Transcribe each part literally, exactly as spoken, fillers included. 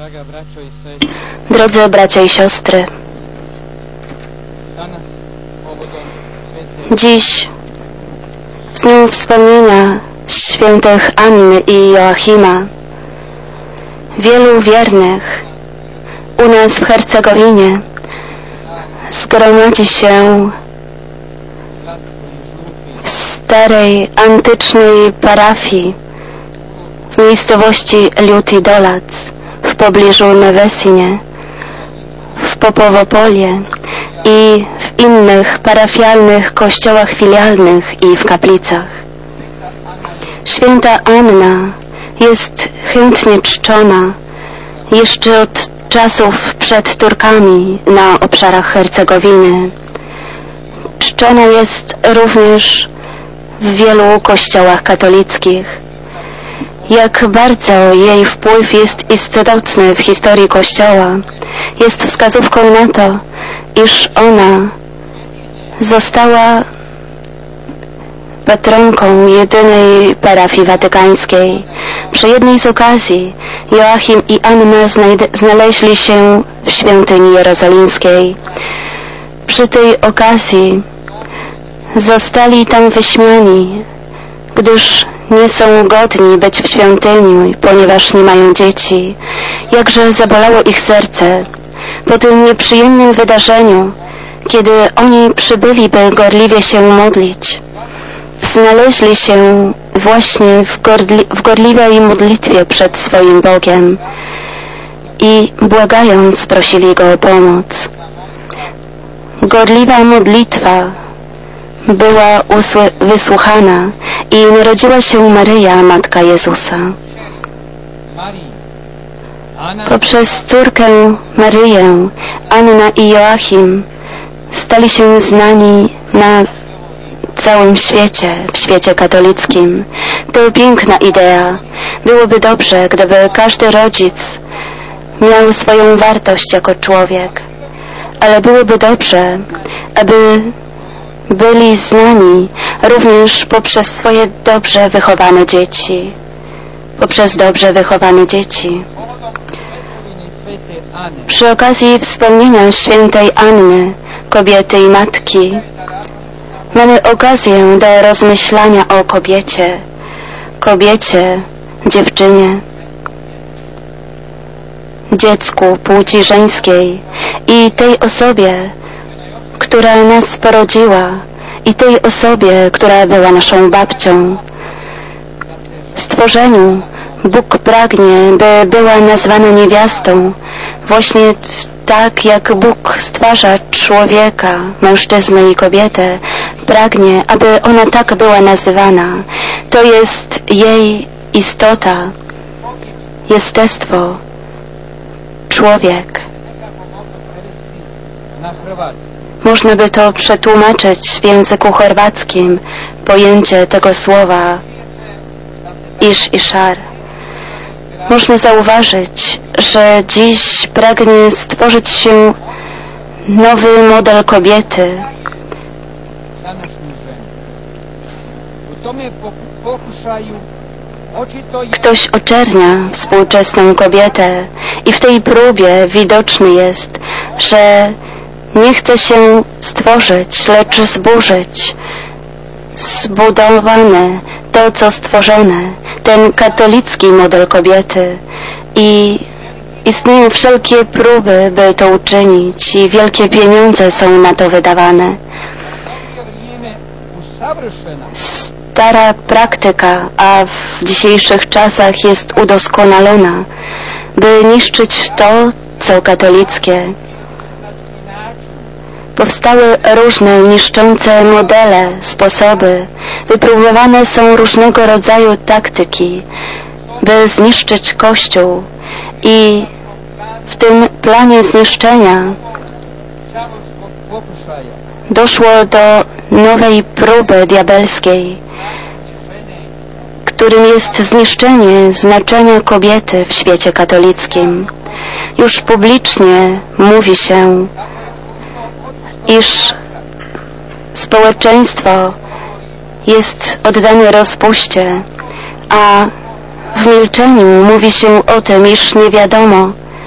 Drodzy bracia i siostry, dziś w dniu wspomnienia świętych Anny i Joachima wielu wiernych u nas w Hercegowinie zgromadzi się w starej, antycznej parafii w miejscowości Ljuti Dolac w pobliżu Nevesinie, w Popowopolie i w innych parafialnych kościołach filialnych i w kaplicach. Święta Anna jest chętnie czczona jeszcze od czasów przed Turkami na obszarach Hercegowiny. Czczona jest również w wielu kościołach katolickich. Jak bardzo jej wpływ jest istotny w historii Kościoła, jest wskazówką na to, iż ona została patronką jedynej parafii watykańskiej. Przy jednej z okazji Joachim i Anna znaleźli się w świątyni jerozolimskiej. Przy tej okazji zostali tam wyśmiani, gdyż nie są godni być w świątyni, ponieważ nie mają dzieci. Jakże zabolało ich serce po tym nieprzyjemnym wydarzeniu, kiedy oni przybyli, by gorliwie się modlić. Znaleźli się właśnie w, gorli, w gorliwej modlitwie przed swoim Bogiem i błagając prosili Go o pomoc. Gorliwa modlitwa była wysłuchana i narodziła się Maryja, Matka Jezusa. Poprzez córkę Maryję, Anna i Joachim stali się znani na całym świecie, w świecie katolickim. To piękna idea. Byłoby dobrze, gdyby każdy rodzic miał swoją wartość jako człowiek, ale byłoby dobrze, aby byli znani również poprzez swoje dobrze wychowane dzieci. Poprzez dobrze wychowane dzieci. Przy okazji wspomnienia świętej Anny, kobiety i matki, mamy okazję do rozmyślania o kobiecie, kobiecie, dziewczynie, dziecku płci żeńskiej i tej osobie, która nas porodziła, i tej osobie, która była naszą babcią. W stworzeniu Bóg pragnie, by była nazwana niewiastą, właśnie tak jak Bóg stwarza człowieka, mężczyznę i kobietę, pragnie, aby ona tak była nazywana. To jest jej istota, jestestwo, człowiek. Można by to przetłumaczyć w języku chorwackim, pojęcie tego słowa isz i szar. Można zauważyć, że dziś pragnie stworzyć się nowy model kobiety. Ktoś oczernia współczesną kobietę i w tej próbie widoczny jest, że nie chce się stworzyć, lecz zburzyć zbudowane, to co stworzone, ten katolicki model kobiety. I istnieją wszelkie próby, by to uczynić i wielkie pieniądze są na to wydawane. Stara praktyka, a w dzisiejszych czasach jest udoskonalona, by niszczyć to, co katolickie. Powstały różne niszczące modele, sposoby. Wypróbowane są różnego rodzaju taktyki, by zniszczyć Kościół. I w tym planie zniszczenia doszło do nowej próby diabelskiej, którym jest zniszczenie znaczenia kobiety w świecie katolickim. Już publicznie mówi się, iż społeczeństwo jest oddane rozpuście, a w milczeniu mówi się o tym, iż nie wiadomo,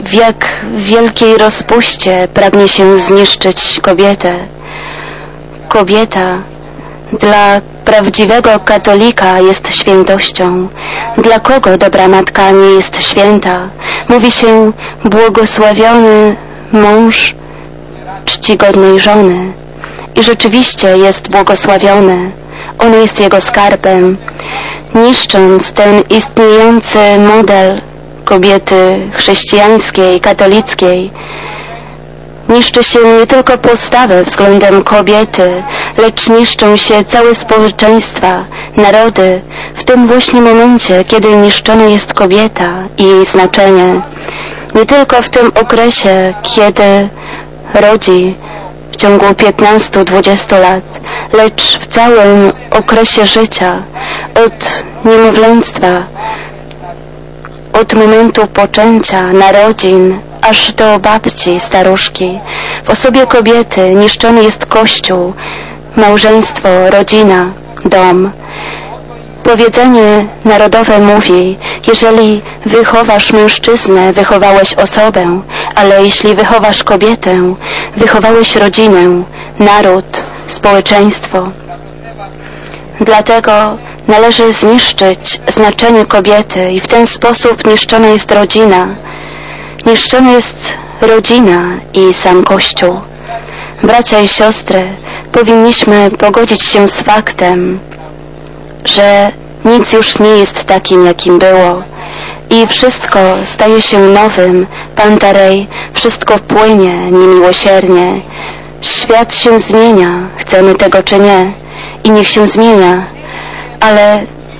w jak wielkiej rozpuście pragnie się zniszczyć kobietę. Kobieta dla prawdziwego katolika jest świętością. Dla kogo dobra matka nie jest święta? Mówi się błogosławiony mąż czcigodnej żony. I rzeczywiście jest błogosławiony. On jest jego skarbem. Niszcząc ten istniejący model kobiety chrześcijańskiej, katolickiej, niszczy się nie tylko postawę względem kobiety, lecz niszczą się całe społeczeństwa, narody, w tym właśnie momencie, kiedy niszczona jest kobieta i jej znaczenie. Nie tylko w tym okresie, kiedy rodzi w ciągu piętnastu do dwudziestu lat, lecz w całym okresie życia, od niemowlęctwa, od momentu poczęcia, narodzin, aż do babci, staruszki. W osobie kobiety niszczony jest Kościół, małżeństwo, rodzina, dom. Powiedzenie narodowe mówi, jeżeli wychowasz mężczyznę, wychowałeś osobę, ale jeśli wychowasz kobietę, wychowałeś rodzinę, naród, społeczeństwo. Dlatego należy zniszczyć znaczenie kobiety i w ten sposób niszczona jest rodzina. Niszczona jest rodzina i sam Kościół. Bracia i siostry, powinniśmy pogodzić się z faktem, że nic już nie jest takim, jakim było i wszystko staje się nowym. Pantarej, wszystko płynie niemiłosiernie. Świat się zmienia, chcemy tego czy nie, i niech się zmienia, ale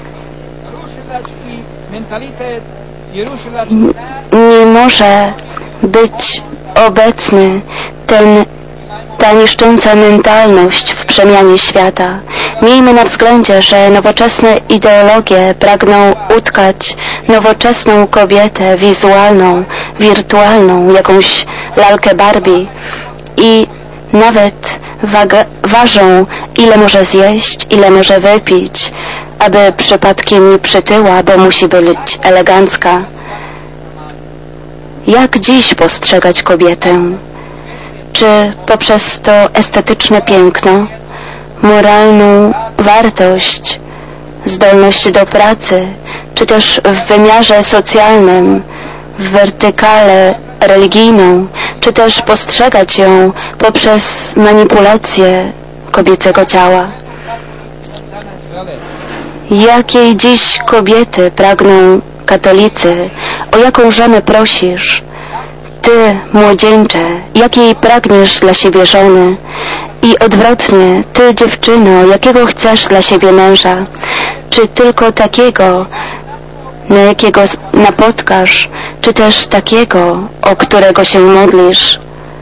nie może być obecny ten, ta niszcząca mentalność w przemianie świata. Miejmy na względzie, że nowoczesne ideologie pragną utkać nowoczesną kobietę wizualną, wirtualną, jakąś lalkę Barbie i nawet waga, ważą, ile może zjeść, ile może wypić, aby przypadkiem nie przytyła, bo musi być elegancka. Jak dziś postrzegać kobietę? Czy poprzez to estetyczne piękno, moralną wartość, zdolność do pracy, czy też w wymiarze socjalnym, w wertykale religijną, czy też postrzegać ją poprzez manipulację kobiecego ciała? Jakiej dziś kobiety pragną katolicy? O jaką żonę prosisz? Ty, młodzieńcze, jakiej pragniesz dla siebie żony? I odwrotnie, ty, dziewczyno, jakiego chcesz dla siebie męża? Czy tylko takiego, na jakiego napotkasz, czy też takiego, o którego się modlisz?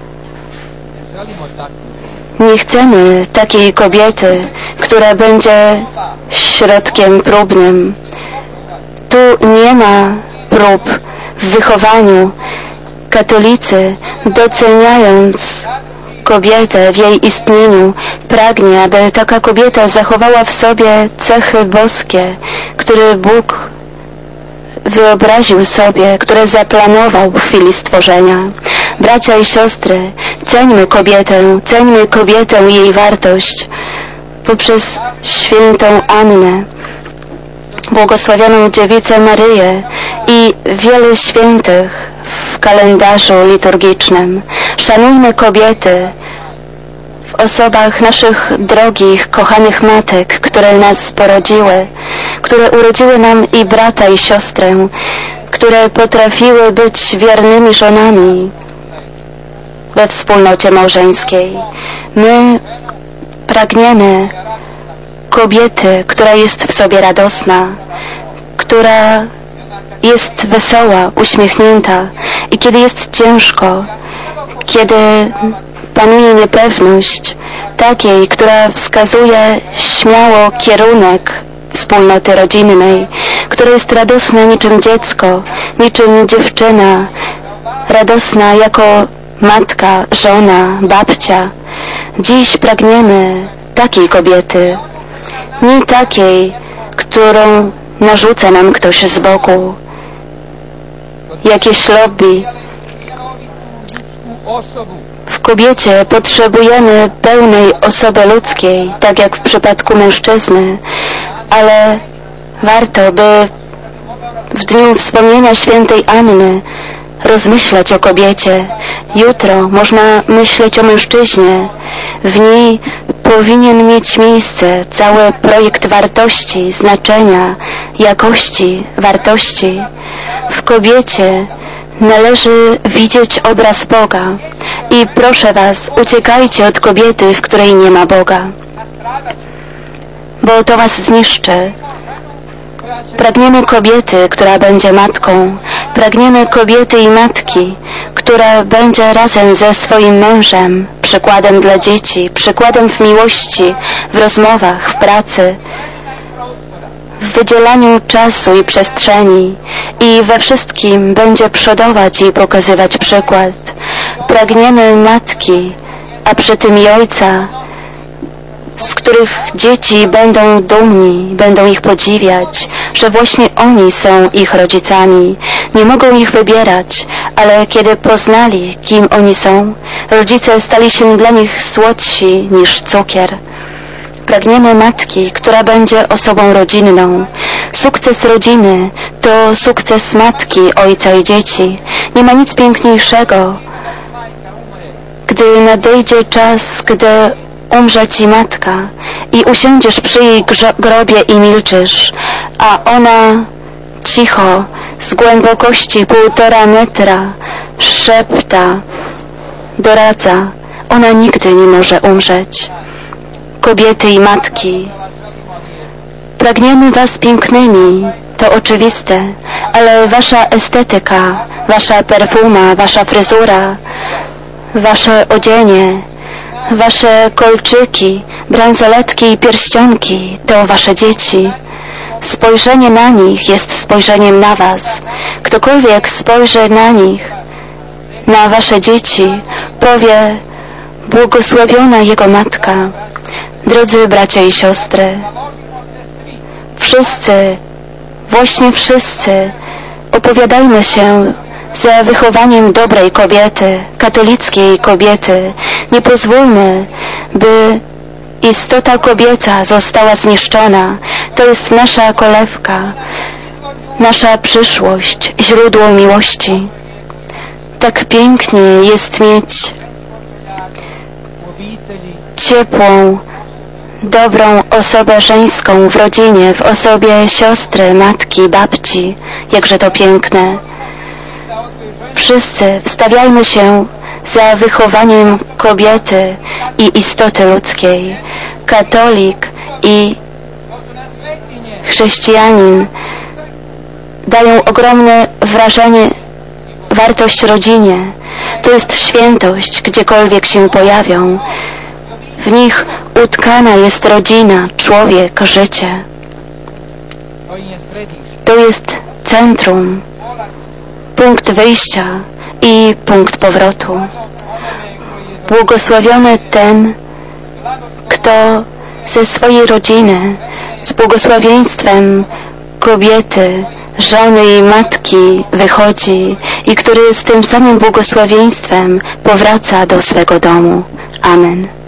Nie chcemy takiej kobiety, która będzie środkiem próbnym. Tu nie ma prób w wychowaniu. Katolicy, doceniając kobietę w jej istnieniu, pragnie, aby taka kobieta zachowała w sobie cechy boskie, które Bóg wyobraził sobie, które zaplanował w chwili stworzenia. Bracia i siostry, ceńmy kobietę, ceńmy kobietę i jej wartość poprzez świętą Annę, błogosławioną Dziewicę Maryję i wielu świętych w kalendarzu liturgicznym. Szanujmy kobiety w osobach naszych drogich, kochanych matek, które nas porodziły, które urodziły nam i brata, i siostrę, które potrafiły być wiernymi żonami we wspólnocie małżeńskiej. My pragniemy kobiety, która jest w sobie radosna, która jest wesoła, uśmiechnięta i kiedy jest ciężko, kiedy panuje niepewność, takiej, która wskazuje śmiało kierunek wspólnoty rodzinnej, która jest radosna niczym dziecko, niczym dziewczyna, radosna jako matka, żona, babcia. Dziś pragniemy takiej kobiety, nie takiej, którą narzuca nam ktoś z boku, jakieś lobby, W kobiecie potrzebujemy pełnej osoby ludzkiej, tak jak w przypadku mężczyzny, ale warto, by w dniu wspomnienia świętej Anny rozmyślać o kobiecie. Jutro można myśleć o mężczyźnie. W niej powinien mieć miejsce cały projekt wartości, znaczenia, jakości, wartości. W kobiecie należy widzieć obraz Boga. I proszę was, uciekajcie od kobiety, w której nie ma Boga, bo to was zniszczy. Pragniemy kobiety, która będzie matką. Pragniemy kobiety i matki, która będzie razem ze swoim mężem, przykładem dla dzieci, przykładem w miłości, w rozmowach, w pracy, w wydzielaniu czasu i przestrzeni i we wszystkim będzie przodować i pokazywać przykład. Pragniemy matki, a przy tym i ojca, z których dzieci będą dumni, będą ich podziwiać, że właśnie oni są ich rodzicami. Nie mogą ich wybierać, ale kiedy poznali, kim oni są, rodzice stali się dla nich słodsi niż cukier. Pragniemy matki, która będzie osobą rodzinną. Sukces rodziny to sukces matki, ojca i dzieci. Nie ma nic piękniejszego, gdy nadejdzie czas, gdy umrze ci matka i usiądziesz przy jej grobie i milczysz, a ona cicho, z głębokości półtora metra szepta, doradza. Ona nigdy nie może umrzeć. Kobiety i matki, pragniemy was pięknymi, to oczywiste, ale wasza estetyka, wasza perfuma, wasza fryzura, wasze odzienie, wasze kolczyki, bransoletki i pierścionki to wasze dzieci. Spojrzenie na nich jest spojrzeniem na was. Ktokolwiek spojrzy na nich, na wasze dzieci, powie: błogosławiona jego matka. Drodzy bracia i siostry, wszyscy, właśnie wszyscy opowiadajmy się za wychowaniem dobrej kobiety, katolickiej kobiety. Nie pozwólmy, by istota kobieca została zniszczona. To jest nasza kolebka, nasza przyszłość, źródło miłości. Tak pięknie jest mieć ciepłą, dobrą osobę żeńską w rodzinie, w osobie siostry, matki, babci. Jakże to piękne. Wszyscy wstawiajmy się za wychowaniem kobiety i istoty ludzkiej. Katolik i chrześcijanin dają ogromne wrażenie, wartość rodzinie. To jest świętość, gdziekolwiek się pojawią. W nich utkana jest rodzina, człowiek, życie. To jest centrum, punkt wyjścia i punkt powrotu. Błogosławiony ten, kto ze swojej rodziny, z błogosławieństwem kobiety, żony i matki wychodzi i który z tym samym błogosławieństwem powraca do swego domu. Amen.